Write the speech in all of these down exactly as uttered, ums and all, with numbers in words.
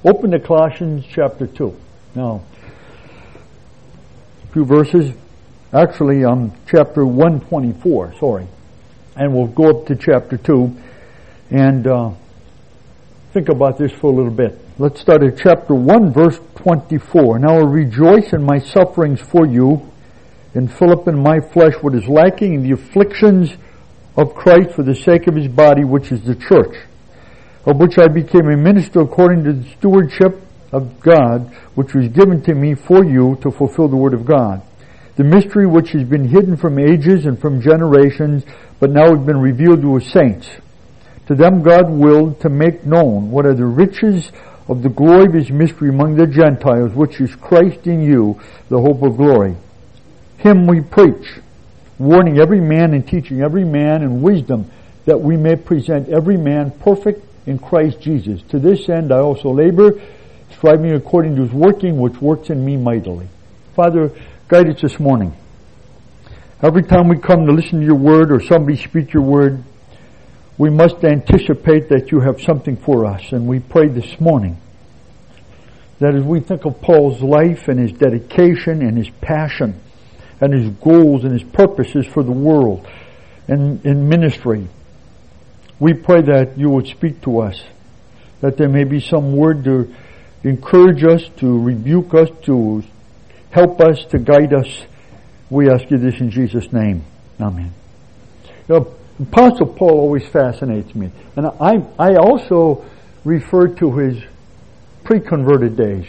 Open to Colossians chapter two. Now, a few verses. Actually, um, chapter one twenty-four, sorry. And we'll go up to chapter two and uh, think about this for a little bit. Let's start at chapter one, verse twenty-four. Now I rejoice in my sufferings for you, and fill up in my flesh what is lacking in the afflictions of Christ for the sake of his body, which is the church, of which I became a minister according to the stewardship of God, which was given to me for you to fulfill the word of God. The mystery which has been hidden from ages and from generations, but now has been revealed to his saints. To them God willed to make known what are the riches of the glory of his mystery among the Gentiles, which is Christ in you, the hope of glory. Him we preach, warning every man and teaching every man in wisdom, that we may present every man perfect in Christ Jesus. To this end I also labor, striving according to his working, which works in me mightily. Father, guide us this morning. Every time we come to listen to your word or somebody speak your word, we must anticipate that you have something for us. And we pray this morning that as we think of Paul's life and his dedication and his passion and his goals and his purposes for the world and in ministry, we pray that you would speak to us, that there may be some word to encourage us, to rebuke us, to help us, to guide us. We ask you this in Jesus' name. Amen. You know, Apostle Paul always fascinates me. And I, I also refer to his pre-converted days.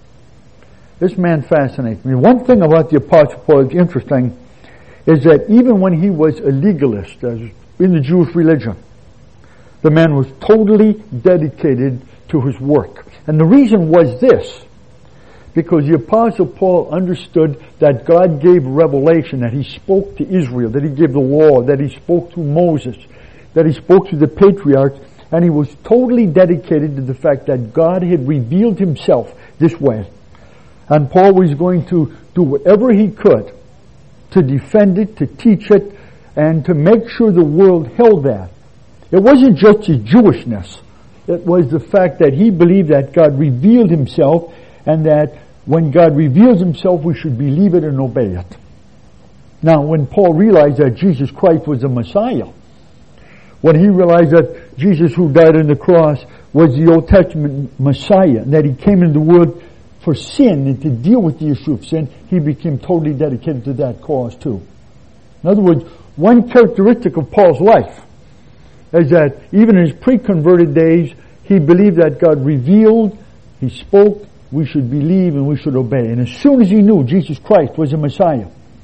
This man fascinates me. One thing about the Apostle Paul that's interesting is that even when he was a legalist, as in the Jewish religion, the man was totally dedicated to his work. And the reason was this, because the Apostle Paul understood that God gave revelation, that he spoke to Israel, that he gave the law, that he spoke to Moses, that he spoke to the patriarchs, and he was totally dedicated to the fact that God had revealed himself this way. And Paul was going to do whatever he could to defend it, to teach it, and to make sure the world held that. It wasn't just his Jewishness. It was the fact that he believed that God revealed himself, and that when God reveals himself, we should believe it and obey it. Now, when Paul realized that Jesus Christ was the Messiah, when he realized that Jesus who died on the cross was the Old Testament Messiah, and that he came into the world for sin and to deal with the issue of sin, he became totally dedicated to that cause too. In other words, one characteristic of Paul's life is that even in his pre-converted days, he believed that God revealed, he spoke, we should believe and we should obey. And as soon as he knew Jesus Christ was the Messiah,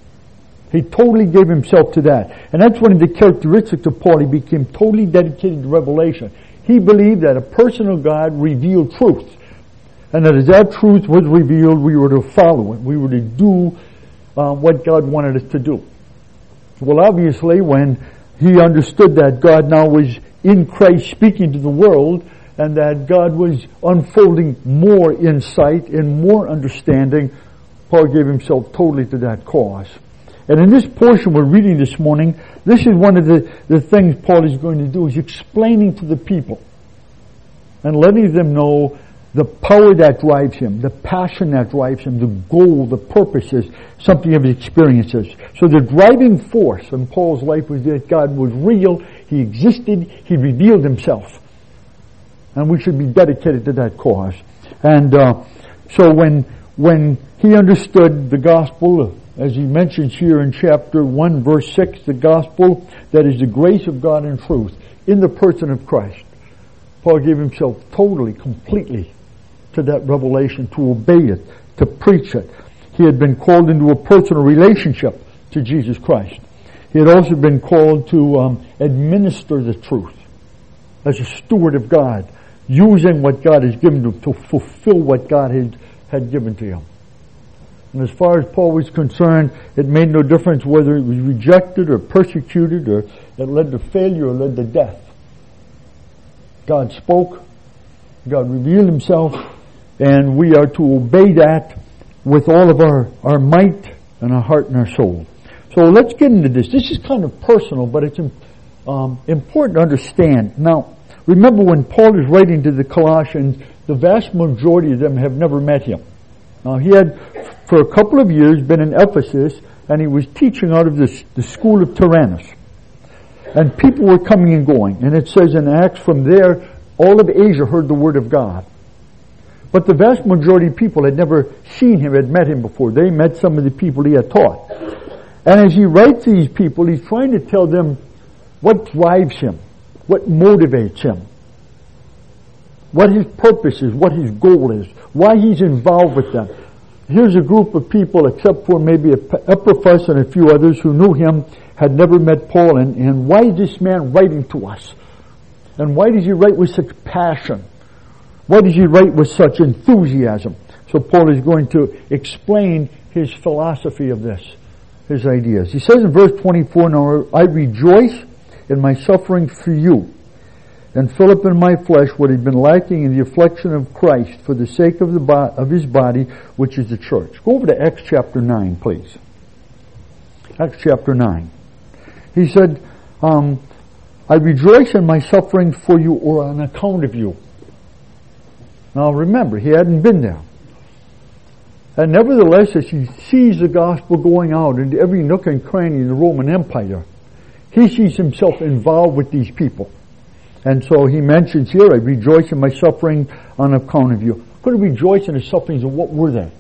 he totally gave himself to that. And that's one of the characteristics of Paul. He became totally dedicated to revelation. He believed that a person of God revealed truth. And that as that truth was revealed, we were to follow it. We were to do uh, what God wanted us to do. Well, obviously, when he understood that God now was in Christ speaking to the world, and that God was unfolding more insight and more understanding, Paul gave himself totally to that cause. And in this portion we're reading this morning, this is one of the, the things Paul is going to do, is explaining to the people and letting them know the power that drives him, the passion that drives him, the goal, the purposes, something of his experiences. So the driving force in Paul's life was that God was real, he existed, he revealed himself. And we should be dedicated to that cause. And uh, so when when he understood the gospel, as he mentions here in chapter one, verse six, the gospel that is the grace of God in truth in the person of Christ, Paul gave himself totally, completely to that revelation, to obey it, to preach it. He had been called into a personal relationship to Jesus Christ. He had also been called to um, administer the truth as a steward of God, using what God has given to to fulfill what God had, had given to him. And as far as Paul was concerned, it made no difference whether it was rejected or persecuted or it led to failure or led to death. God spoke, God revealed himself, and we are to obey that with all of our, our might and our heart and our soul. So let's get into this. This is kind of personal, but it's um, important to understand. Now, remember when Paul is writing to the Colossians, the vast majority of them have never met him. Now, he had, for a couple of years, been in Ephesus, and he was teaching out of this, the school of Tyrannus. And people were coming and going. And it says in Acts, from there, all of Asia heard the word of God. But the vast majority of people had never seen him, had met him before. They met some of the people he had taught. And as he writes these people, he's trying to tell them what drives him, what motivates him, what his purpose is, what his goal is, why he's involved with them. Here's a group of people, except for maybe Epaphras and a few others who knew him, had never met Paul. And, and why is this man writing to us? And why does he write with such passion? Why does he write with such enthusiasm? So Paul is going to explain his philosophy of this, his ideas. He says in verse twenty-four, now I rejoice in my suffering for you, and fill up in my flesh what had been lacking in the affliction of Christ for the sake of the bo- of his body, which is the church. Go over to Acts chapter nine, please. Acts chapter nine. He said, um, I rejoice in my suffering for you, or on account of you. Now remember, he hadn't been there. And nevertheless, as he sees the gospel going out into every nook and cranny in the Roman Empire, he sees himself involved with these people. And so he mentions here, I rejoice in my suffering on account of you. Could he rejoice in his sufferings, and what were they?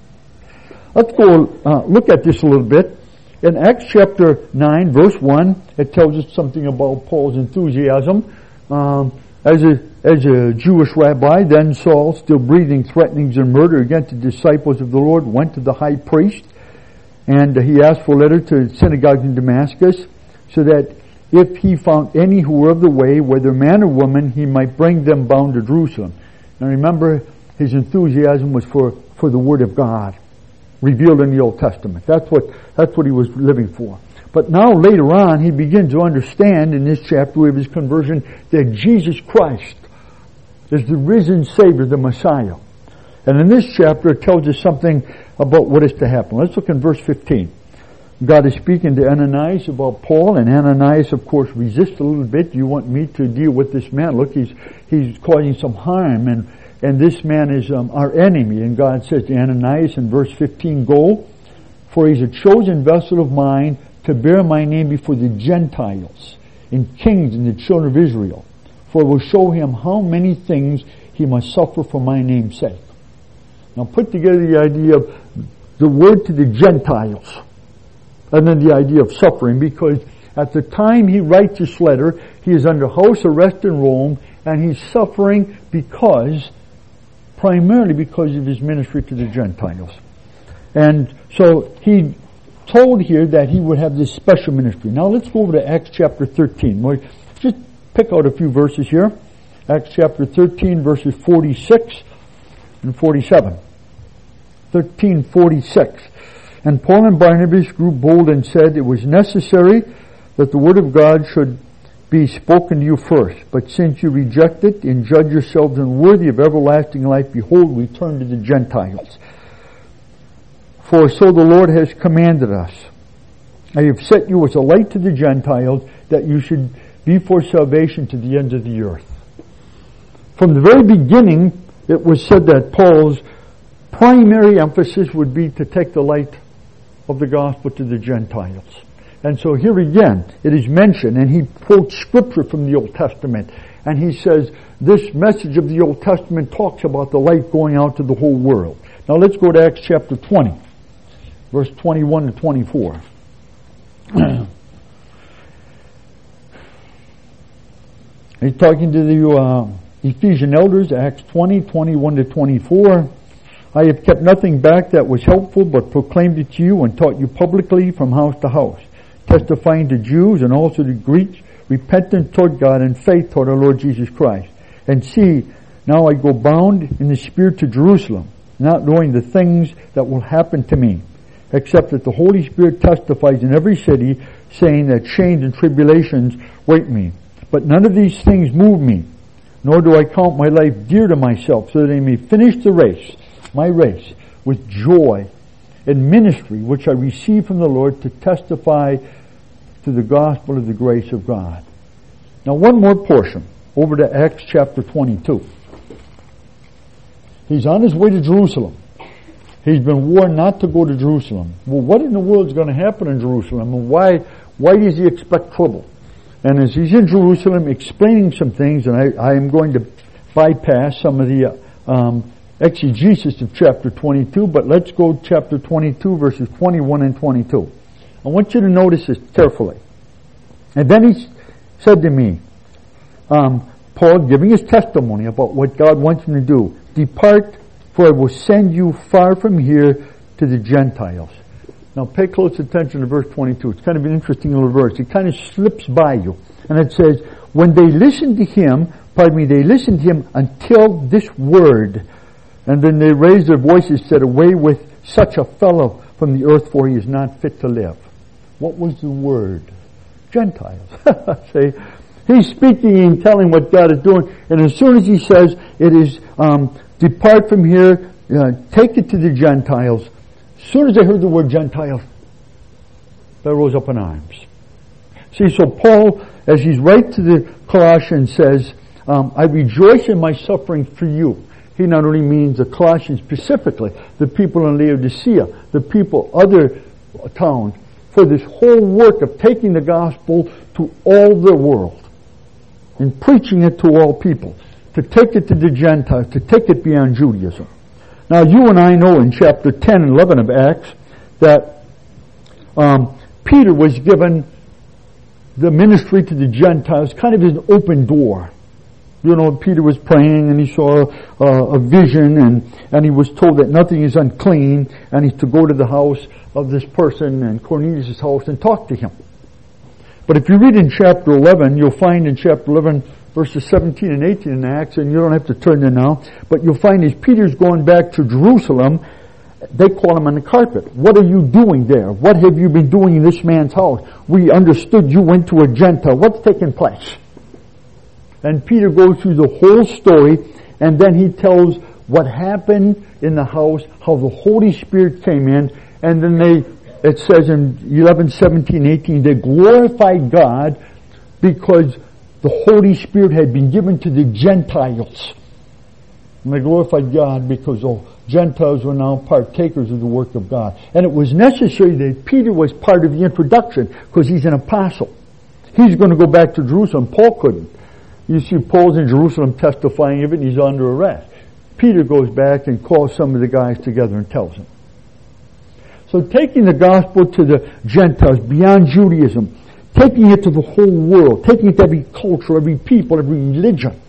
Let's go uh, look at this a little bit. In Acts chapter nine, verse one, it tells us something about Paul's enthusiasm. Um, as a as a Jewish rabbi, then Saul, still breathing threatenings and murder against the disciples of the Lord, went to the high priest, and he asked for a letter to the synagogue in Damascus, so that if he found any who were of the way, whether man or woman, he might bring them bound to Jerusalem. Now remember, his enthusiasm was for, for the Word of God, revealed in the Old Testament. That's what, that's what he was living for. But now later on, he begins to understand in this chapter of his conversion that Jesus Christ is the risen Savior, the Messiah. And in this chapter, it tells us something about what is to happen. Let's look in verse fifteen. God is speaking to Ananias about Paul, and Ananias, of course, resists a little bit. You want me to deal with this man? Look, he's he's causing some harm, and and this man is um, our enemy. And God says to Ananias in verse fifteen, go, for he's a chosen vessel of mine to bear my name before the Gentiles and kings and the children of Israel. For I will show him how many things he must suffer for my name's sake. Now put together the idea of the word to the Gentiles, and then the idea of suffering, because at the time he writes this letter, he is under house arrest in Rome, and he's suffering because, primarily because of his ministry to the Gentiles. And so he told here that he would have this special ministry. Now let's go over to Acts chapter thirteen. We'll just pick out a few verses here. Acts chapter thirteen, verses forty-six and forty-seven. thirteen forty-six. And Paul and Barnabas grew bold and said, it was necessary that the word of God should be spoken to you first. But since you reject it and judge yourselves unworthy of everlasting life, behold, we turn to the Gentiles. For so the Lord has commanded us. I have set you as a light to the Gentiles, that you should be for salvation to the ends of the earth. From the very beginning, it was said that Paul's primary emphasis would be to take the light of the gospel to the Gentiles. And so here again, it is mentioned, and he quotes scripture from the Old Testament, and he says, this message of the Old Testament talks about the light going out to the whole world. Now let's go to Acts chapter twenty, verse twenty-one to twenty-four. He's talking to the uh, Ephesian elders, Acts twenty, twenty-one to twenty-four. I have kept nothing back that was helpful, but proclaimed it to you and taught you publicly from house to house, testifying to Jews and also to Greeks, repentance toward God and faith toward our Lord Jesus Christ. And see, now I go bound in the Spirit to Jerusalem, not knowing the things that will happen to me, except that the Holy Spirit testifies in every city, saying that chains and tribulations wait me. But none of these things move me, nor do I count my life dear to myself, so that I may finish the race, my race, with joy and ministry, which I receive from the Lord to testify to the gospel of the grace of God. Now one more portion, over to Acts chapter twenty-two. He's on his way to Jerusalem. He's been warned not to go to Jerusalem. Well, what in the world is going to happen in Jerusalem, and why why does he expect trouble? And as he's in Jerusalem explaining some things, and I, I am going to bypass some of the um, exegesis of chapter twenty-two, but let's go to chapter twenty-two, verses twenty-one and twenty-two. I want you to notice this carefully. And then he said to me, um, Paul giving his testimony about what God wants him to do, depart, for I will send you far from here to the Gentiles. Now pay close attention to verse twenty-two. It's kind of an interesting little verse. It kind of slips by you. And it says, when they listened to him, pardon me, they listened to him until this word. And then they raised their voices, said, away with such a fellow from the earth, for he is not fit to live. What was the word? Gentiles. See? He's speaking and telling what God is doing. And as soon as he says, it is, um, depart from here, uh, take it to the Gentiles. As soon as they heard the word Gentiles, they rose up in arms. See, so Paul, as he's right to the Colossians, says, um, I rejoice in my suffering for you. He not only means the Colossians specifically, the people in Laodicea, the people, other towns, for this whole work of taking the gospel to all the world and preaching it to all people, to take it to the Gentiles, to take it beyond Judaism. Now you and I know in chapter ten and eleven of Acts that um, Peter was given the ministry to the Gentiles, kind of an open door. You know, Peter was praying and he saw uh, a vision, and, and he was told that nothing is unclean, and he's to go to the house of this person and Cornelius' house and talk to him. But if you read in chapter eleven, you'll find in chapter eleven verses seventeen and eighteen in Acts, and you don't have to turn there now, but you'll find as Peter's going back to Jerusalem, they call him on the carpet. What are you doing there? What have you been doing in this man's house? We understood you went to a Gentile. What's taking place? And Peter goes through the whole story, and then he tells what happened in the house, how the Holy Spirit came in, and then they, it says in eleven, seventeen, eighteen, they glorified God because the Holy Spirit had been given to the Gentiles. And they glorified God because the Gentiles were now partakers of the work of God. And it was necessary that Peter was part of the introduction because he's an apostle. He's going to go back to Jerusalem. Paul couldn't. You see Paul's in Jerusalem testifying of it, and he's under arrest. Peter goes back and calls some of the guys together and tells them. So taking the gospel to the Gentiles beyond Judaism, taking it to the whole world, taking it to every culture, every people, every religion.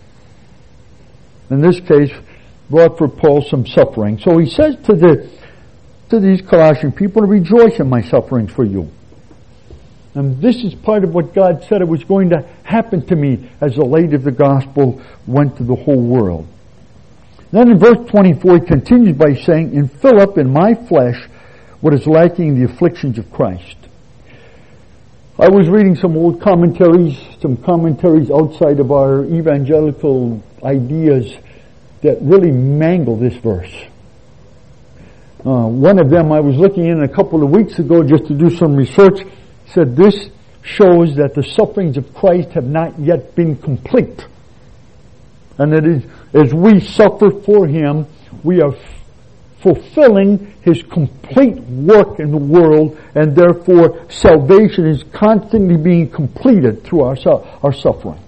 In this case, brought for Paul some suffering. So he says to the to these Colossian people, rejoice in my sufferings for you. And this is part of what God said it was going to happen to me as the light of the gospel went to the whole world. Then in verse twenty-four, he continues by saying, in Philip, in my flesh, what is lacking the afflictions of Christ. I was reading some old commentaries, some commentaries outside of our evangelical ideas that really mangle this verse. Uh, one of them I was looking in a couple of weeks ago just to do some research, said this shows that the sufferings of Christ have not yet been complete. And that is, as we suffer for Him, we are f- fulfilling His complete work in the world, and therefore salvation is constantly being completed through our, su- our sufferings.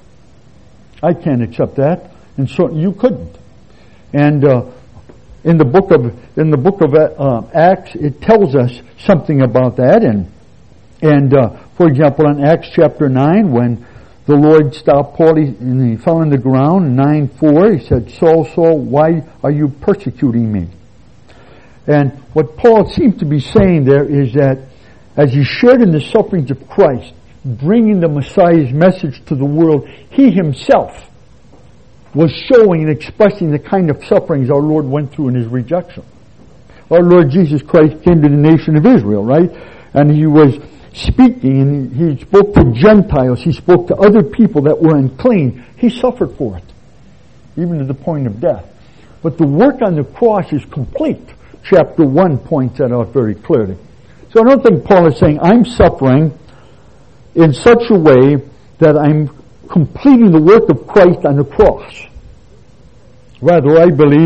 I can't accept that, and certainly you couldn't. And uh, in the book of in the book of uh, Acts, it tells us something about that. And and uh, for example, in Acts chapter nine, when the Lord stopped Paul and he fell on the ground, nine four, he said, Saul, Saul, why are you persecuting me? And what Paul seems to be saying there is that as he shared in the sufferings of Christ, bringing the Messiah's message to the world, he himself was showing and expressing the kind of sufferings our Lord went through in His rejection. Our Lord Jesus Christ came to the nation of Israel, right? And He was speaking, and He spoke to Gentiles. He spoke to other people that were unclean. He suffered for it, even to the point of death. But the work on the cross is complete. Chapter one points that out very clearly. So I don't think Paul is saying, I'm suffering in such a way that I'm completing the work of Christ on the cross. Rather, I believe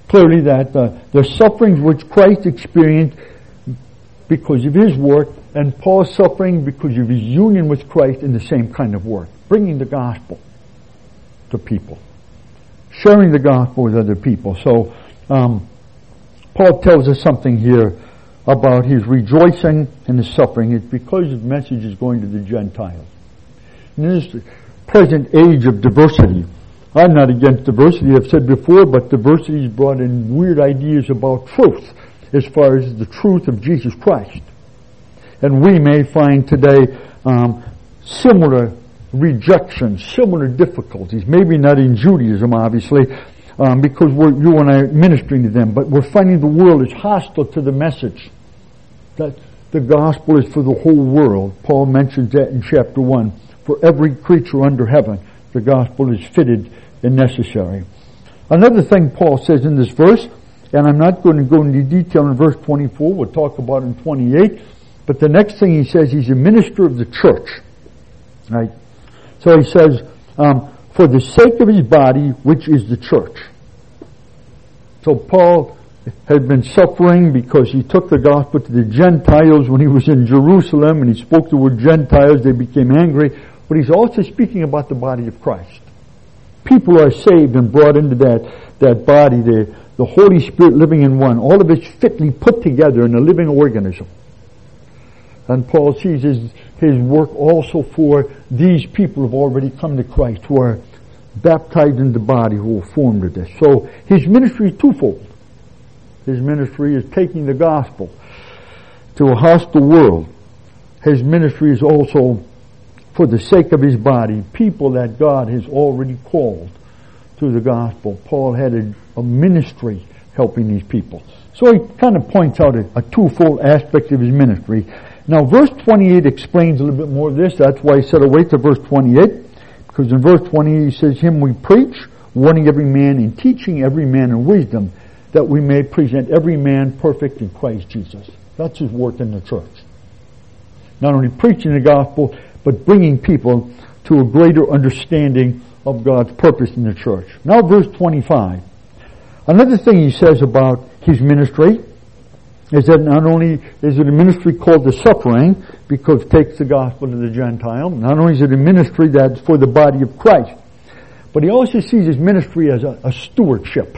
clearly that uh, the sufferings which Christ experienced because of His work, and Paul's suffering because of his union with Christ in the same kind of work, bringing the gospel to people, sharing the gospel with other people. So um, Paul tells us something here about his rejoicing in his suffering. It's because his message is going to the Gentiles. In this present age of diversity, I'm not against diversity, I've said before, but diversity has brought in weird ideas about truth as far as the truth of Jesus Christ. And we may find today um, similar rejections, similar difficulties, maybe not in Judaism, obviously, um, because we're, you and I are ministering to them, but we're finding the world is hostile to the message that the gospel is for the whole world. Paul mentions that in chapter one. For every creature under heaven, the gospel is fitted and necessary. Another thing Paul says in this verse, and I'm not going to go into detail in verse twenty-four, we'll talk about in twenty-eight, but the next thing he says, he's a minister of the church. Right? So he says, um, for the sake of his body, which is the church. So Paul had been suffering because he took the gospel to the Gentiles when he was in Jerusalem, and he spoke to the Gentiles, they became angry. But he's also speaking about the body of Christ. People are saved and brought into that, that body, the, the Holy Spirit living in one. All of it's fitly put together in a living organism. And Paul sees his, his work also for these people who have already come to Christ, who are baptized in the body, who are formed of this. So his ministry is twofold. His ministry is taking the gospel to a hostile world. His ministry is also for the sake of his body, people that God has already called to the gospel. Paul had a, a ministry helping these people. So he kind of points out a, a twofold aspect of his ministry. Now verse twenty-eight explains a little bit more of this. That's why he said, "I'll wait to verse twenty-eight." Because in verse twenty-eight he says, "Him we preach, warning every man and teaching every man in wisdom, that we may present every man perfect in Christ Jesus." That's his work in the church. Not only preaching the gospel, but bringing people to a greater understanding of God's purpose in the church. Now verse twenty-five. Another thing he says about his ministry is that not only is it a ministry called the suffering, because it takes the gospel to the Gentile, not only is it a ministry that's for the body of Christ, but he also sees his ministry as a, a stewardship.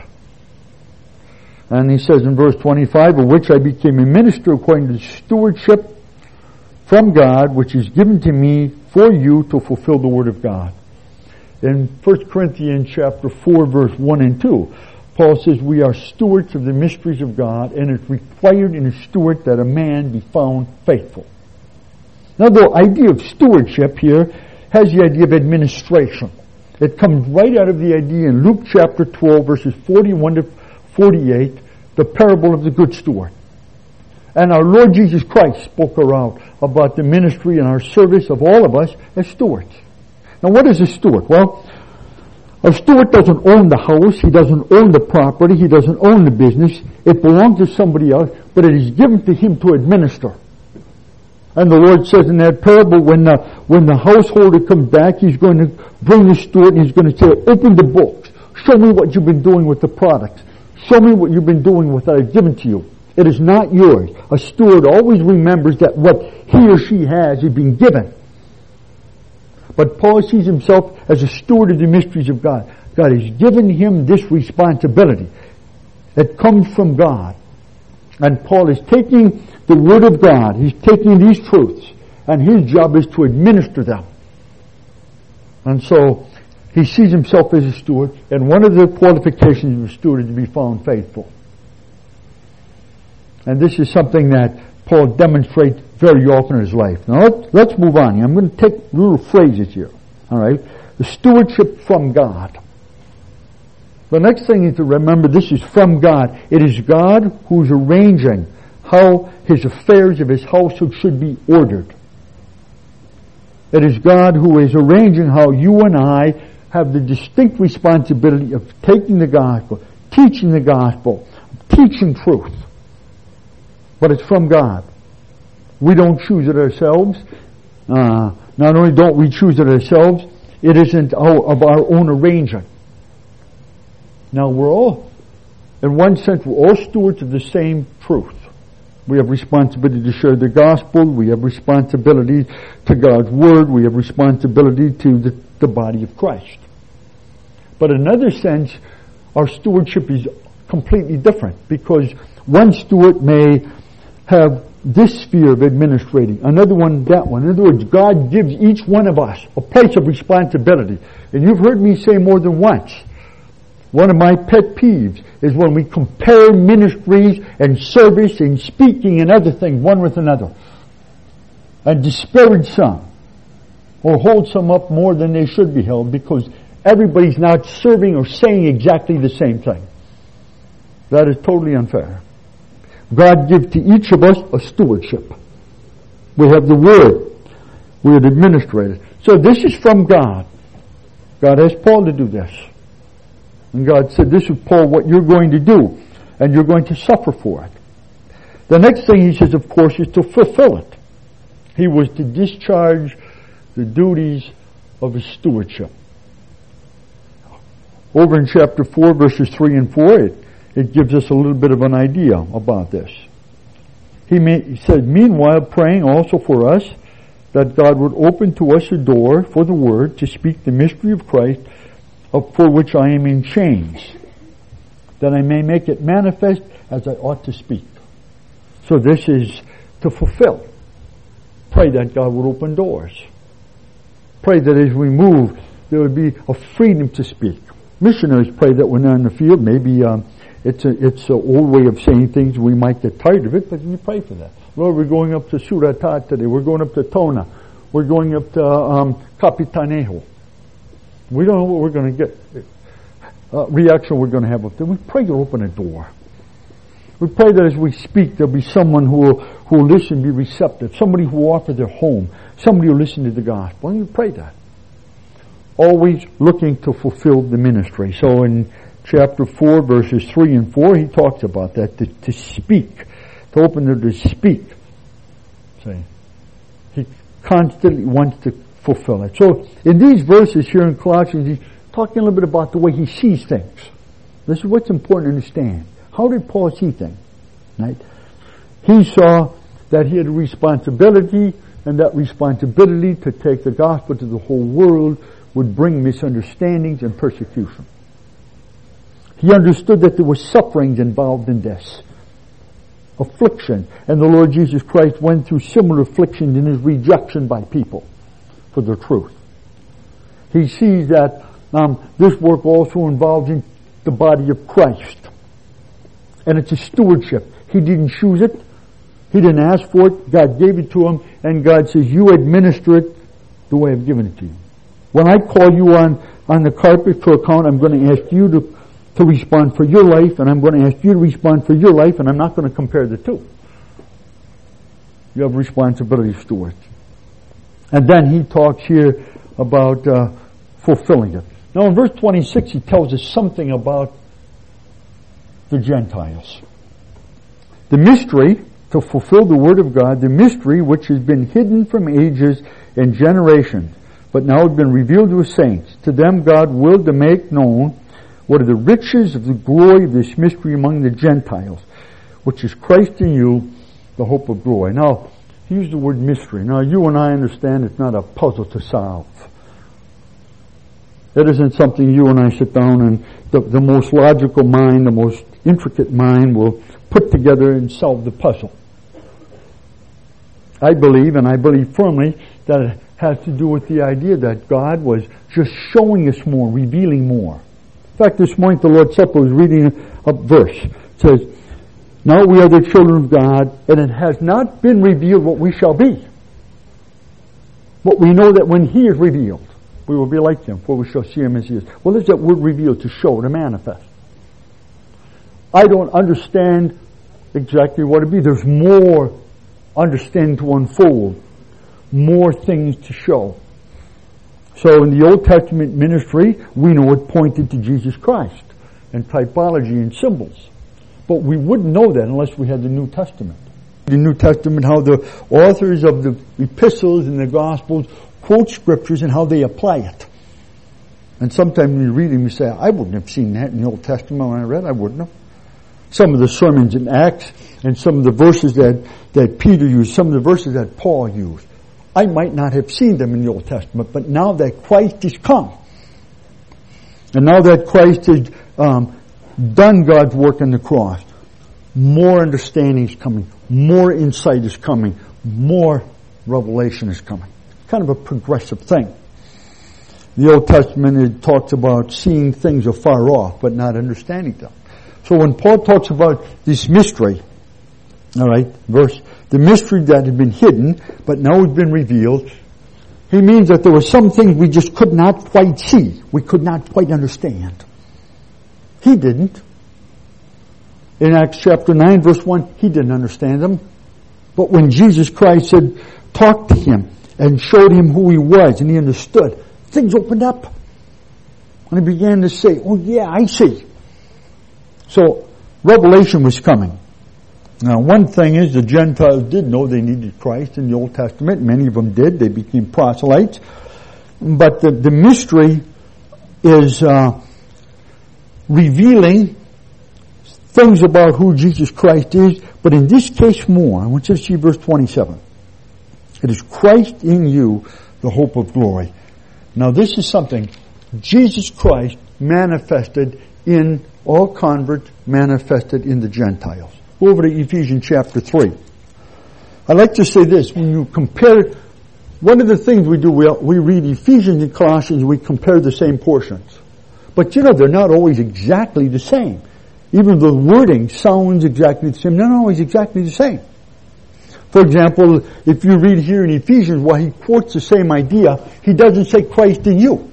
And he says in verse twenty-five, "Of which I became a minister according to the stewardship from God, which is given to me for you to fulfill the word of God." In First Corinthians chapter four, verse one and two, Paul says we are stewards of the mysteries of God, and it's required in a steward that a man be found faithful. Now the idea of stewardship here has the idea of administration. It comes right out of the idea in Luke chapter twelve, verses forty-one to forty-eight, the parable of the good steward. And our Lord Jesus Christ spoke around about the ministry and our service of all of us as stewards. Now what is a steward? Well, a steward doesn't own the house, he doesn't own the property, he doesn't own the business. It belongs to somebody else, but it is given to him to administer. And the Lord says in that parable, when the, when the householder comes back, he's going to bring the steward and he's going to say, "Open the books. Show me what you've been doing with the products. Show me what you've been doing with what I've given to you. It is not yours." A steward always remembers that what he or she has is being given. But Paul sees himself as a steward of the mysteries of God. God has given him this responsibility. It comes from God. And Paul is taking the word of God, he's taking these truths, and his job is to administer them. And so he sees himself as a steward, and one of the qualifications of a steward is to be found faithful. And this is something that Paul demonstrates very often in his life. Now let's, let's move on here. I'm going to take little phrases here. All right, the stewardship from God. The next thing is to remember this is from God. It is God who's arranging how his affairs of his household should be ordered. It is God who is arranging how you and I have the distinct responsibility of taking the gospel, teaching the gospel, teaching truth. But it's from God. We don't choose it ourselves. Uh, not only don't we choose it ourselves, it isn't our, of our own arranging. Now we're all in one sense, we're all stewards of the same truth. We have responsibility to share the gospel. We have responsibility to God's word. We have responsibility to the, the body of Christ. But in another sense, our stewardship is completely different, because one steward may have this sphere of administrating, another one that one. In other words, God gives each one of us a place of responsibility. And you've heard me say more than once, one of my pet peeves is when we compare ministries and service and speaking and other things one with another, and disparage some, or hold some up more than they should be held, because everybody's not serving or saying exactly the same thing. That is totally unfair. God gives to each of us a stewardship. We have the Word. We are administrators. So this is from God. God asked Paul to do this. And God said, this is, Paul, what you're going to do. And you're going to suffer for it. The next thing he says, of course, is to fulfill it. He was to discharge the duties of his stewardship. Over in chapter four, verses three and four, it, it gives us a little bit of an idea about this. He, may, he said, meanwhile, praying also for us, that God would open to us a door for the word to speak the mystery of Christ, for which I am in chains, that I may make it manifest as I ought to speak. So this is to fulfill. Pray that God would open doors. Pray that as we move, there would be a freedom to speak. Missionaries pray that when they're in the field, maybe um, it's a, it's an old way of saying things, we might get tired of it, but we pray for that. Lord, we're going up to Suratá today. We're going up to Tona. We're going up to um, Capitanejo. We don't know what we're going to get, uh, reaction we're going to have up there. We pray to open a door. We pray that as we speak, there'll be someone who will, who will listen, be receptive. Somebody who will offer their home. Somebody who will listen to the gospel. And we pray that. Always looking to fulfill the ministry. So in chapter four, verses three and four, he talks about that, to, to speak. To open the door to speak. See? He constantly wants to fulfill it. So in these verses here in Colossians, he's talking a little bit about the way he sees things. This is what's important to understand. How did Paul see things? Right? He saw that he had a responsibility, and that responsibility to take the gospel to the whole world would bring misunderstandings and persecution. He understood that there were sufferings involved in this. Affliction. And the Lord Jesus Christ went through similar afflictions in his rejection by people for the truth. He sees that um, this work also involves in the body of Christ. And it's a stewardship. He didn't choose it. He didn't ask for it. God gave it to him. And God says, you administer it the way I've given it to you. When I call you on, on the carpet to account, I'm going to ask you to, to respond for your life, and I'm going to ask you to respond for your life, and I'm not going to compare the two. You have responsibility, stewards. And then he talks here about uh, fulfilling it. Now in verse twenty-six, he tells us something about the Gentiles. The mystery, to fulfill the word of God, the mystery which has been hidden from ages and generations, but now has been revealed to his saints. To them God willed to make known what are the riches of the glory of this mystery among the Gentiles, which is Christ in you, the hope of glory. Now, he used the word mystery. Now, you and I understand it's not a puzzle to solve. It isn't something you and I sit down and the, the most logical mind, the most intricate mind will put together and solve the puzzle. I believe, and I believe firmly, that it has to do with the idea that God was just showing us more, revealing more. In fact, this morning at the Lord's Supper I was reading a verse. It says, now we are the children of God, and it has not been revealed what we shall be. But we know that when He is revealed, we will be like Him, for we shall see Him as He is. Well, there's that word revealed, to show, to manifest. I don't understand exactly what it be. There's more understanding to unfold, more things to show. So in the Old Testament ministry, we know it pointed to Jesus Christ and typology and symbols. But we wouldn't know that unless we had the New Testament. The New Testament, how the authors of the epistles and the Gospels quote scriptures and how they apply it. And sometimes when you read them, you say, I wouldn't have seen that in the Old Testament when I read. I wouldn't have. some of the sermons in Acts and some of the verses that, that Peter used, some of the verses that Paul used. I might not have seen them in the Old Testament, but now that Christ is come, and now that Christ has um, done God's work on the cross, more understanding is coming, more insight is coming, more revelation is coming. Kind of a progressive thing. The Old Testament, it talks about seeing things afar off, but not understanding them. So when Paul talks about this mystery, all right, verse, the mystery that had been hidden, but now has been revealed, he means that there were some things we just could not quite see. We could not quite understand. He didn't. In Acts chapter nine, verse one, he didn't understand them. But when Jesus Christ said, talked to him and showed him who he was, and he understood, things opened up. And he began to say, oh yeah, I see. So, revelation was coming. Now, one thing is the Gentiles did know they needed Christ in the Old Testament. Many of them did. They became proselytes. But the, the mystery is uh, revealing things about who Jesus Christ is, but in this case more. I want you to see verse twenty-seven. It is Christ in you, the hope of glory. Now this is something Jesus Christ manifested in all converts, manifested in the Gentiles. Go over to Ephesians chapter three. I'd like to say this. When you compare, one of the things we do, we, we read Ephesians and Colossians, we compare the same portions. But you know, they're not always exactly the same. Even the wording sounds exactly the same. They're not always exactly the same. For example, if you read here in Ephesians, while he quotes the same idea, he doesn't say Christ in you.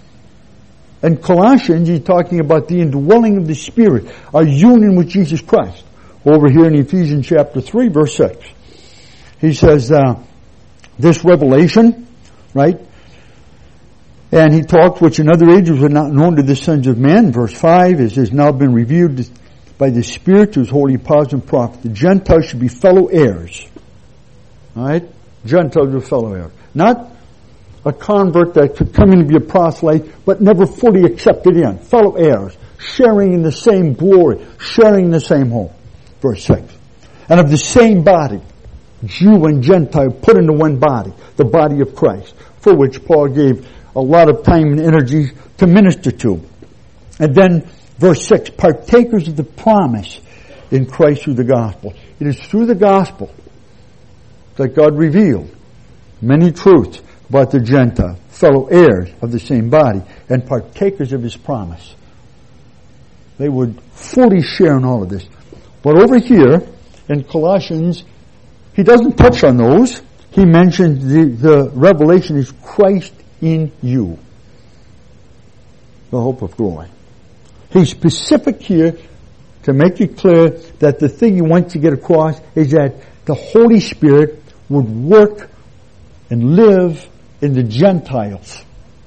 In Colossians, he's talking about the indwelling of the Spirit, our union with Jesus Christ. Over here in Ephesians chapter three, verse six. He says, uh, this revelation, right? And he talks, which in other ages were not known to the sons of men. Verse five, it has now been revealed by the Spirit to his holy apostles and prophets. The Gentiles should be fellow heirs. Alright? Gentiles are fellow heirs. Not a convert that could come in to be a proselyte, but never fully accepted in. Fellow heirs. Sharing in the same glory. Sharing in the same hope. Verse six. And of the same body, Jew and Gentile put into one body, the body of Christ, for which Paul gave a lot of time and energy to minister to. And then verse six, partakers of the promise in Christ through the gospel. It is through the gospel that God revealed many truths about the Gentile, fellow heirs of the same body, and partakers of his promise. They would fully share in all of this. But over here in Colossians, he doesn't touch on those. He mentions the, the revelation is Christ in you, the hope of glory. He's specific here to make it clear that the thing he wants to get across is that the Holy Spirit would work and live in the Gentiles.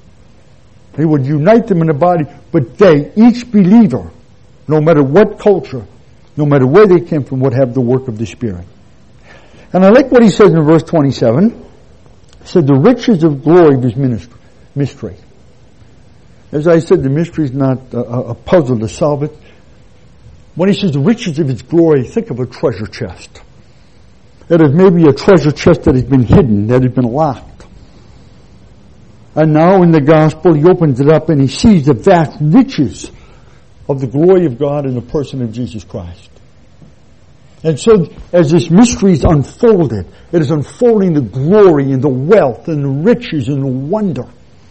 He would unite them in the body, but they, each believer, no matter what culture, no matter where they came from, would have the work of the Spirit. And I like what he says in verse twenty-seven. He said, the riches of glory of his ministry, mystery. As I said, the mystery is not a, a puzzle to solve it. When he says the riches of his glory, think of a treasure chest. It is maybe a treasure chest that has been hidden, that has been locked. And now in the gospel, he opens it up and he sees the vast riches of the glory of God in the person of Jesus Christ. And so, as this mystery is unfolded, it is unfolding the glory and the wealth and the riches and the wonder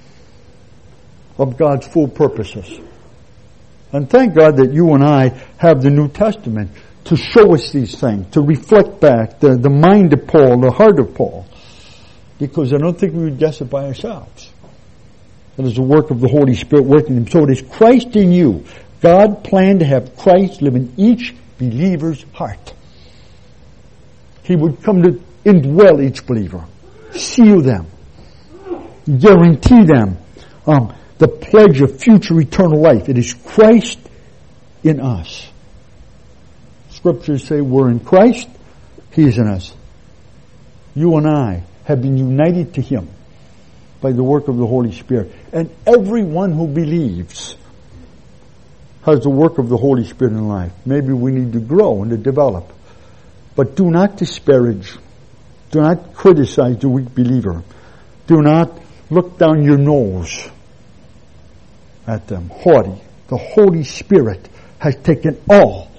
of God's full purposes. And thank God that you and I have the New Testament to show us these things, to reflect back the, the mind of Paul, the heart of Paul. Because I don't think we would guess it by ourselves. It is the work of the Holy Spirit working in him. So it is Christ in you. God planned to have Christ live in each believer's heart. He would come to indwell each believer, seal them, guarantee them um, the pledge of future eternal life. It is Christ in us. Scriptures say we're in Christ, He is in us. You and I have been united to Him by the work of the Holy Spirit. And everyone who believes How's the work of the Holy Spirit in life? Maybe we need to grow and to develop. But do not disparage. Do not criticize the weak believer. Do not look down your nose at them. Haughty. The Holy Spirit has taken all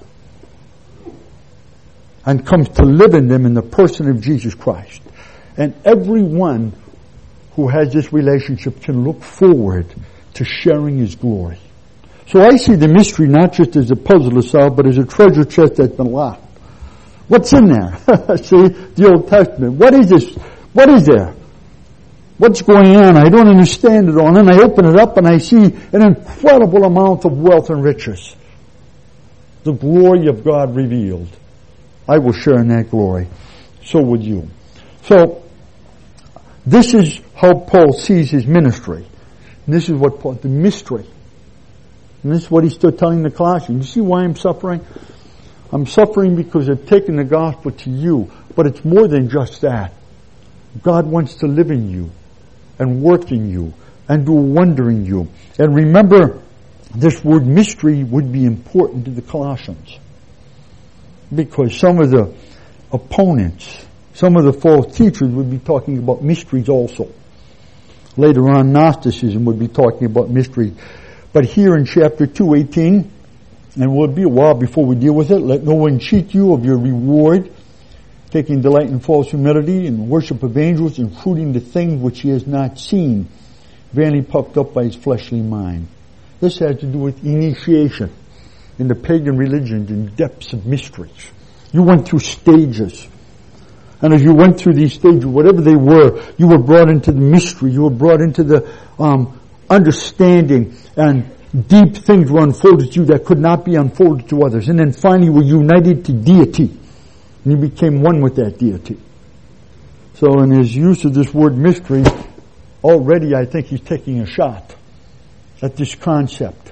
and comes to live in them in the person of Jesus Christ. And everyone who has this relationship can look forward to sharing His glory. So I see the mystery not just as a puzzle to solve, but as a treasure chest that's been locked. What's in there? See, the Old Testament. What is this? What is there? What's going on? I don't understand it all. And then I open it up and I see an incredible amount of wealth and riches. The glory of God revealed. I will share in that glory. So would you. So, this is how Paul sees his ministry. And this is what Paul, the mystery. And this is what he's still telling the Colossians. You see why I'm suffering? I'm suffering because I've taken the gospel to you. But it's more than just that. God wants to live in you and work in you and do a wonder in you. And remember, this word mystery would be important to the Colossians. Because some of the opponents, some of the false teachers would be talking about mysteries also. Later on, Gnosticism would be talking about mystery. But here in chapter two, eighteen, and will be a while before we deal with it, let no one cheat you of your reward, taking delight in false humility and worship of angels, and fruiting the things which he has not seen, vainly puffed up by his fleshly mind. This has to do with initiation in the pagan religions and depths of mysteries. You went through stages. And as you went through these stages, whatever they were, you were brought into the mystery. You were brought into the um, understanding, and deep things were unfolded to you that could not be unfolded to others. And then finally you were united to deity. And you became one with that deity. So in his use of this word mystery, already I think he's taking a shot at this concept.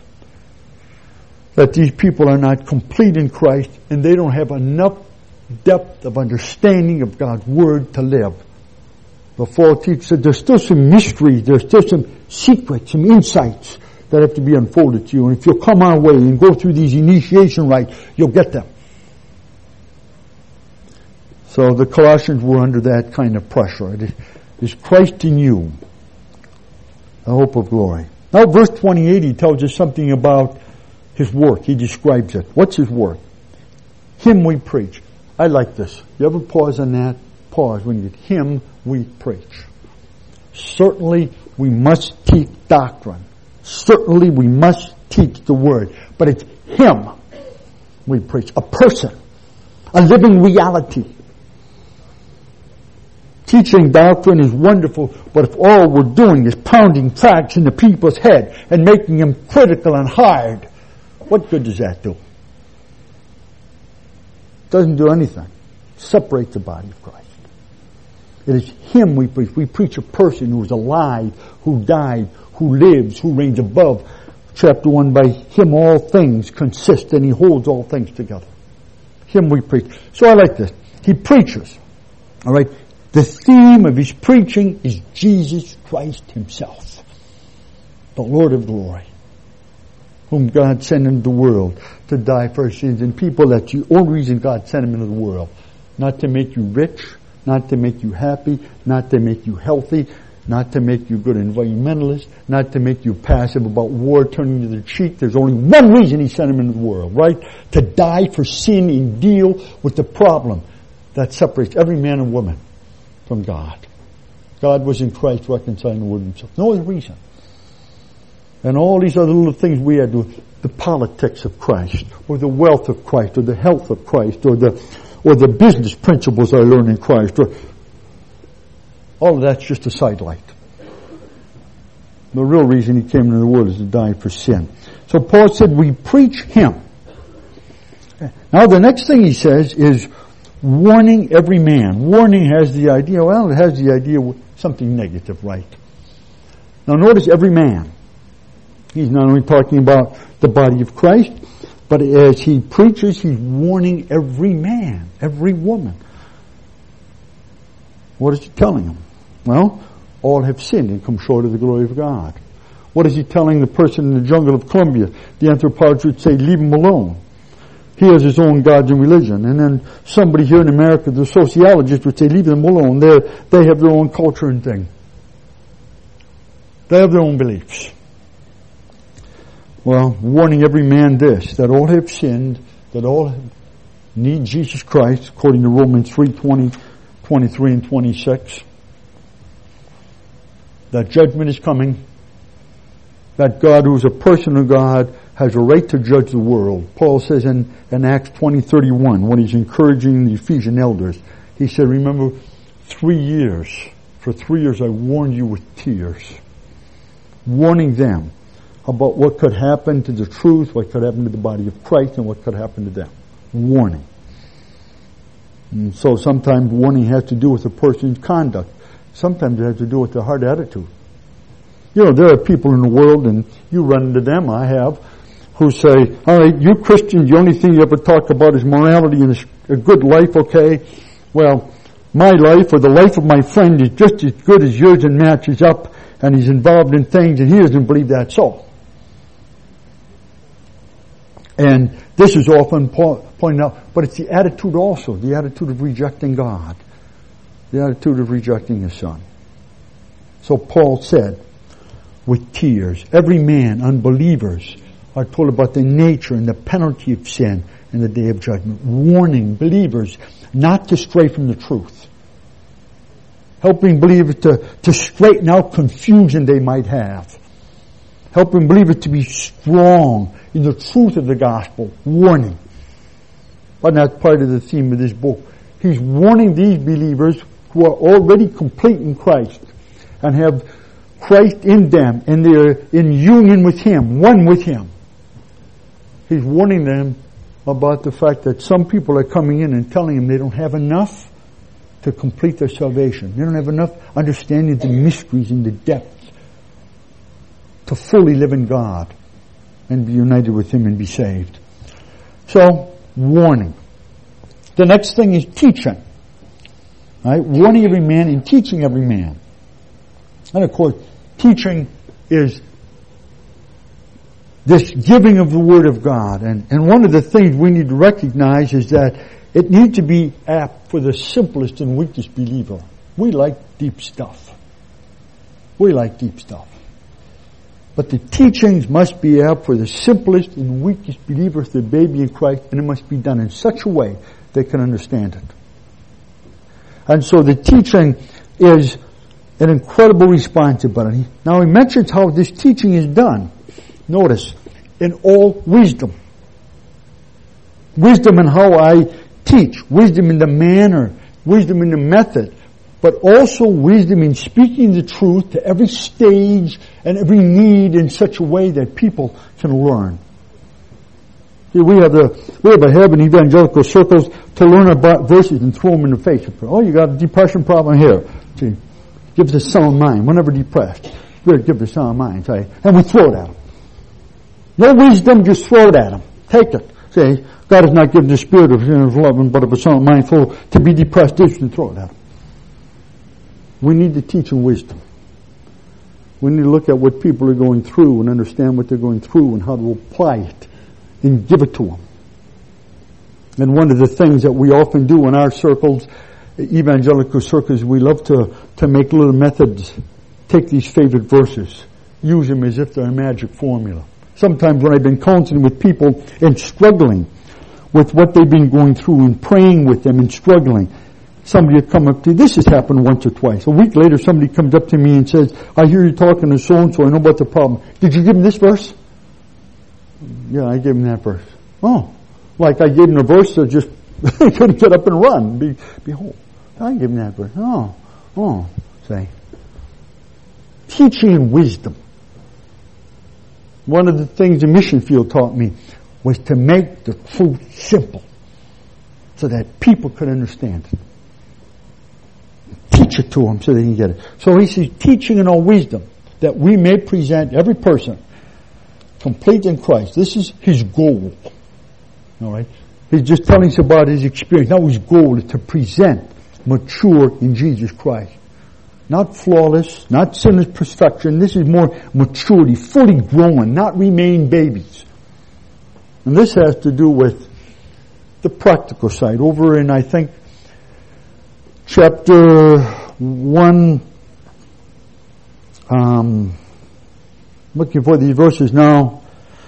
That these people are not complete in Christ and they don't have enough depth of understanding of God's Word to live. The false teacher said there's still some mysteries, there's still some secrets, some insights that have to be unfolded to you. And if you'll come our way and go through these initiation rites, you'll get them. So the Colossians were under that kind of pressure. It is Christ in you, the hope of glory. Now verse twenty-eight, he tells us something about his work. He describes it. What's his work? Him we preach. I like this. You ever pause on that? Pause when you get him we preach. Certainly we must teach doctrine. Certainly we must teach the Word. But it's him we preach. A person. A living reality. Teaching doctrine is wonderful, but if all we're doing is pounding facts into people's head and making them critical and hard, what good does that do? Doesn't do anything. Separate the body of Christ. It is him we preach. We preach a person who is alive, who died, who lives, who reigns above. Chapter one, by him all things consist, and he holds all things together. Him we preach. So I like this. He preaches. All right. The theme of his preaching is Jesus Christ himself, the Lord of glory, whom God sent into the world to die for our sins. And people, that's the only reason God sent him into the world. Not to make you rich, not to make you happy, not to make you healthy, not to make you good environmentalist, not to make you passive about war turning to the cheek. There's only one reason he sent him into the world, right? To die for sin and deal with the problem that separates every man and woman from God. God was in Christ reconciling the world himself. No other reason. And all these other little things we had to do, the politics of Christ, or the wealth of Christ, or the health of Christ, or the or the business principles I learned in Christ, or all of that's just a sidelight. The real reason he came into the world is to die for sin. So Paul said we preach him. Now the next thing he says is warning every man. Warning has the idea, well, it has the idea of something negative, right? Now notice every man. He's not only talking about the body of Christ, but as he preaches, he's warning every man, every woman. What is he telling them? Well, all have sinned and come short of the glory of God. What is he telling the person in the jungle of Colombia? The anthropologist would say, leave him alone. He has his own gods and religion. And then somebody here in America, the sociologist, would say, leave them alone. They're, they have their own culture and thing. They have their own beliefs. Well, warning every man this, that all have sinned, that all need Jesus Christ, according to Romans three, twenty, twenty-three, and twenty-six. That judgment is coming. That God, who is a personal God, has a right to judge the world. Paul says in, in Acts twenty, thirty-one, when he's encouraging the Ephesian elders, he said, remember, three years, for three years I warned you with tears. Warning them about what could happen to the truth, what could happen to the body of Christ, and what could happen to them. Warning. And so sometimes warning has to do with a person's conduct. Sometimes it has to do with their heart attitude. You know, there are people in the world, and you run into them, I have, who say, all right, you Christians, the only thing you ever talk about is morality and a good life, okay? Well, my life or the life of my friend is just as good as yours and matches up, and he's involved in things, and he doesn't believe that's so. And this is often po- pointed out, but it's the attitude also, the attitude of rejecting God, the attitude of rejecting His Son. So Paul said, with tears, every man, unbelievers, are told about the nature and the penalty of sin in the day of judgment, warning believers not to stray from the truth, helping believers to, to straighten out confusion they might have, helping believers to be strong in the truth of the gospel, warning. But that's part of the theme of this book. He's warning these believers who are already complete in Christ and have Christ in them, and they're in union with Him, one with Him. He's warning them about the fact that some people are coming in and telling them they don't have enough to complete their salvation. They don't have enough understanding of the mysteries and the depths to fully live in God and be united with Him and be saved. So, warning. The next thing is teaching. Right? Warning every man and teaching every man. And of course, teaching is this giving of the Word of God. And, and one of the things we need to recognize is that it needs to be apt for the simplest and weakest believer. We like deep stuff. We like deep stuff. But the teachings must be apt for the simplest and weakest believer, the baby in Christ, and it must be done in such a way they can understand it. And so the teaching is an incredible responsibility. Now he mentions how this teaching is done. Notice, in all wisdom. Wisdom in how I teach. Wisdom in the manner. Wisdom in the method. But also wisdom in speaking the truth to every stage and every need in such a way that people can learn. See, we have the we have a habit in evangelical circles to learn about verses and throw them in the face. Oh, you got a depression problem here. See, give us a sound mind. We're never depressed. We're give us a sound mind. Say, and we throw it at them. No wisdom, just throw it at them. Take it. Say, God has not given the spirit of love, but of a sound mind. So to be depressed is to throw it at them. We need to teach in wisdom. We need to look at what people are going through and understand what they're going through and how to apply it and give it to them. And one of the things that we often do in our circles, evangelical circles, we love to, to make little methods, take these favorite verses, use them as if they're a magic formula. Sometimes when I've been counseling with people and struggling with what they've been going through and praying with them and struggling, somebody would come up to me. This has happened once or twice. A week later, somebody comes up to me and says, I hear you talking to so-and-so. I know about the problem. Did you give him this verse? Yeah, I gave him that verse. Oh, like I gave him a verse that just couldn't get up and run. Be, behold, I gave him that verse. Oh, oh, say. Teaching and wisdom. One of the things the mission field taught me was to make the truth simple so that people could understand it. Teach it to them so they can get it. So he says, teaching in all wisdom, that we may present every person complete in Christ. This is his goal. All right? He's just telling us about his experience. Now his goal is to present mature in Jesus Christ. not flawless, not sinless perfection. This is more maturity, fully grown, not remain babies. And this has to do with the practical side. Over in, I think, chapter one, um, looking for these verses now,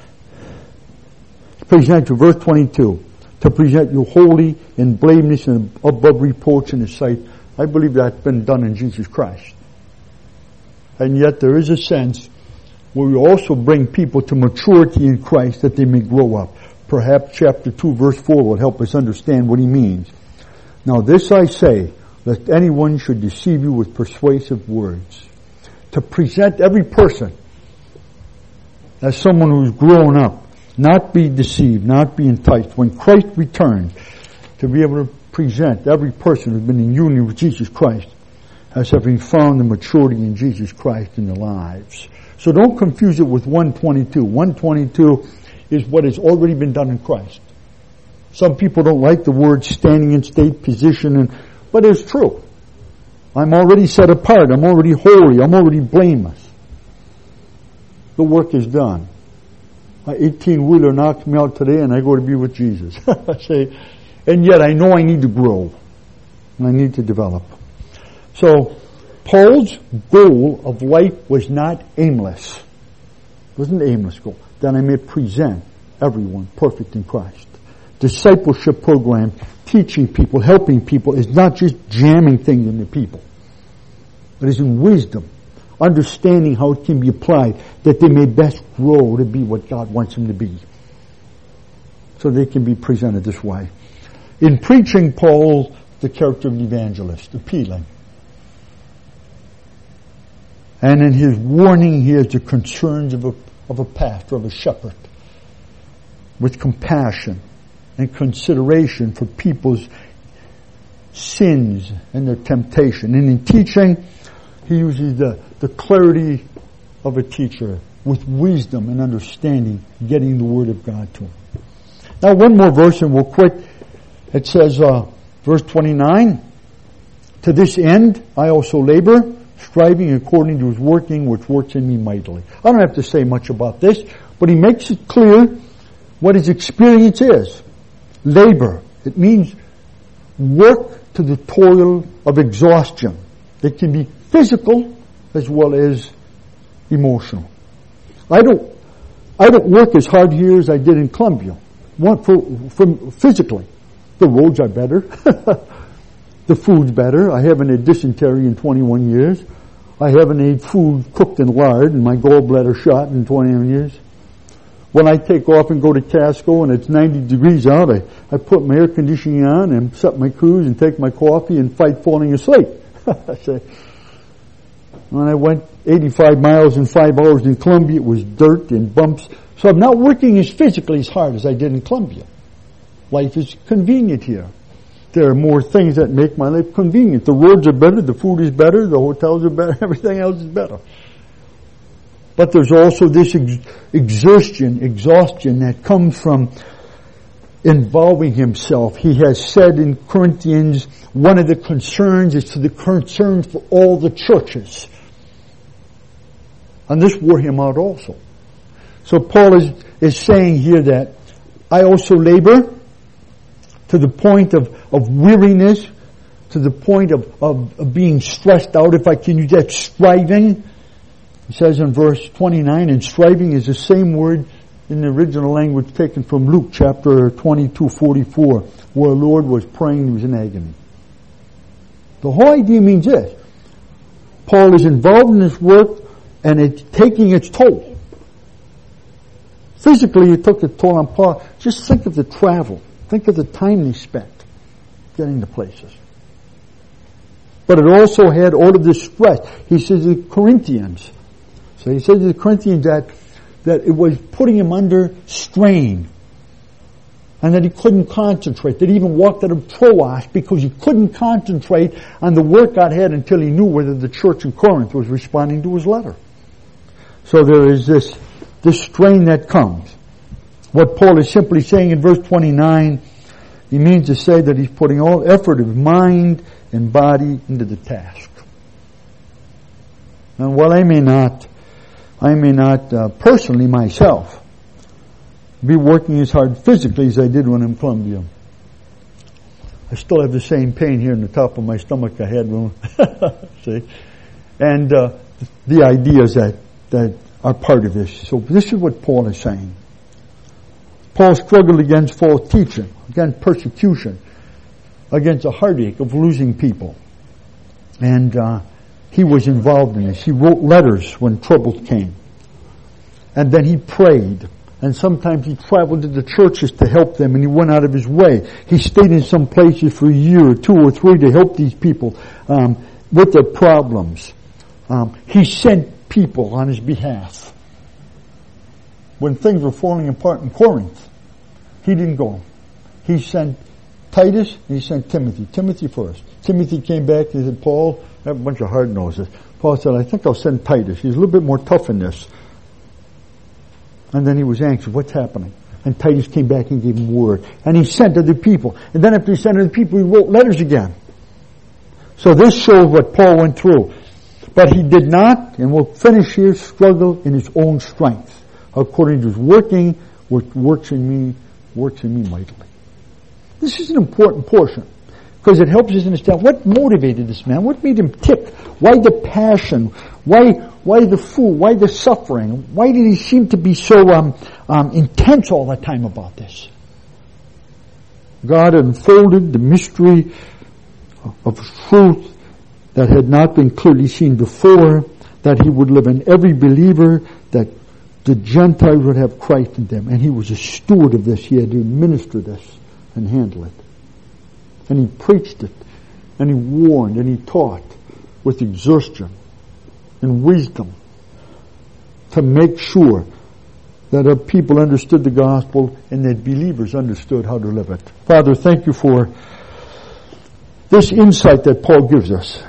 present to verse twenty-two, to present you holy and blameless and above reproach in His sight. I believe that's been done in Jesus Christ. And yet there is a sense where we also bring people to maturity in Christ that they may grow up. Perhaps chapter two verse four will help us understand what he means. Now this I say, lest anyone should deceive you with persuasive words. To present every person as someone who's grown up, not be deceived, not be enticed. When Christ returns, to be able to present every person who's been in union with Jesus Christ as having found the maturity in Jesus Christ in their lives. So don't confuse it with one twenty-two. one twenty-two is what has already been done in Christ. Some people don't like the word standing in state position, and, but it's true. I'm already set apart. I'm already holy. I'm already blameless. The work is done. My eighteen-wheeler knocks me out today and I go to be with Jesus. I say, and yet I know I need to grow. And I need to develop. So, Paul's goal of life was not aimless. It wasn't an aimless goal. That I may present everyone perfect in Christ. Discipleship program, teaching people, helping people, is not just jamming things into people. It is in wisdom, understanding how it can be applied, that they may best grow to be what God wants them to be. So they can be presented this way. In preaching, Paul, the character of an evangelist, appealing. And in his warning, he has the concerns of a, of a pastor, of a shepherd, with compassion and consideration for people's sins and their temptation. And in teaching, he uses the, the clarity of a teacher with wisdom and understanding, getting the Word of God to them. Now one more verse and we'll quit. It says, uh, verse twenty-nine, to this end I also labor, striving according to His working, which works in me mightily. I don't have to say much about this, but he makes it clear what his experience is. Labor. It means work to the toil of exhaustion. It can be physical as well as emotional. I don't, I don't work as hard here as I did in Columbia. One for, for physically. The roads are better. The food's better. I haven't had dysentery in twenty-one years. I haven't ate food cooked in lard and my gallbladder shot in twenty-one years. When I take off and go to Casco and it's ninety degrees out, I, I put my air conditioning on and set my cruise and take my coffee and fight falling asleep. I say, when I went eighty-five miles in five hours in Columbia, it was dirt and bumps. So I'm not working as physically as hard as I did in Columbia. Life is convenient here. There are more things that make my life convenient. The roads are better, the food is better, the hotels are better, everything else is better. But there's also this ex- exertion, exhaustion that comes from involving himself. He has said in Corinthians, one of the concerns is to the concerns for all the churches. And this wore him out also. So Paul is, is saying here that I also labor to the point of, of weariness, to the point of, of, of being stressed out, if I can use that, striving. He says in verse twenty-nine, and striving is the same word in the original language taken from Luke chapter twenty-two forty-four, where the Lord was praying, he was in agony. The whole idea means this. Paul is involved in this work and it's taking its toll. Physically it took a toll on Paul. Just think of the travel. Think of the time they spent getting to places. But it also had all of this stress. He says to the Corinthians, so he said to the Corinthians that, that it was putting him under strain. And that he couldn't concentrate. That he even walked out of Troas because he couldn't concentrate on the work God had until he knew whether the church in Corinth was responding to his letter. So there is this, this strain that comes. What Paul is simply saying in verse twenty-nine, he means to say that he's putting all effort of mind and body into the task. And while I may not, I may not uh, personally myself be working as hard physically as I did when in Columbia, I still have the same pain here in the top of my stomach I had when, see? And uh, the ideas that, that are part of this. So this is what Paul is saying. Paul struggled against false teaching, against persecution, against a heartache of losing people. And uh, he was involved in this. He wrote letters when troubles came. And then he prayed. And sometimes he traveled to the churches to help them, and he went out of his way. He stayed in some places for a year or two or three to help these people um, with their problems. Um, he sent people on his behalf. When things were falling apart in Corinth, he didn't go. He sent Titus, and he sent Timothy. Timothy first. Timothy came back, he said, Paul, I have a bunch of hard noses. Paul said, I think I'll send Titus. He's a little bit more tough in this. And then he was anxious. What's happening? And Titus came back and gave him word. And he sent other people. And then after he sent other people, he wrote letters again. So this shows what Paul went through. But he did not, and will finish here, struggle in his own strength, according to his working, which works in me, works in me mightily. This is an important portion, because it helps us understand what motivated this man, what made him tick, why the passion, why why the fool, why the suffering, why did he seem to be so um, um, intense all the time about this? God unfolded the mystery of truth that had not been clearly seen before, that he would live in every believer, that the Gentiles would have Christ in them. And he was a steward of this. He had to administer this and handle it. And he preached it, and he warned, and he taught with exertion and wisdom to make sure that our people understood the gospel and that believers understood how to live it. Father, thank you for this insight that Paul gives us.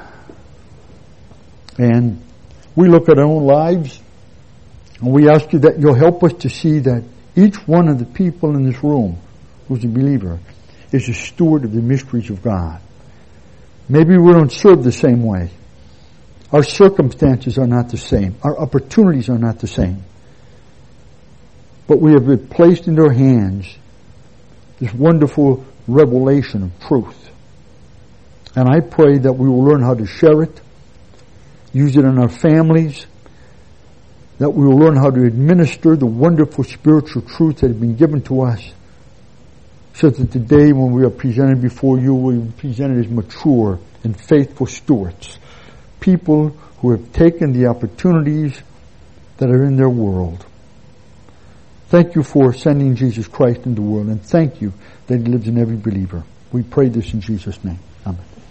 And we look at our own lives, and we ask you that you'll help us to see that each one of the people in this room who's a believer is a steward of the mysteries of God. Maybe we don't serve the same way. Our circumstances are not the same. Our opportunities are not the same. But we have been placed into our hands this wonderful revelation of truth. And I pray that we will learn how to share it, use it in our families, that we will learn how to administer the wonderful spiritual truth that has been given to us, so that the day when we are presented before you, we will be presented as mature and faithful stewards, people who have taken the opportunities that are in their world. Thank you for sending Jesus Christ into the world, and thank you that he lives in every believer. We pray this in Jesus' name. Amen.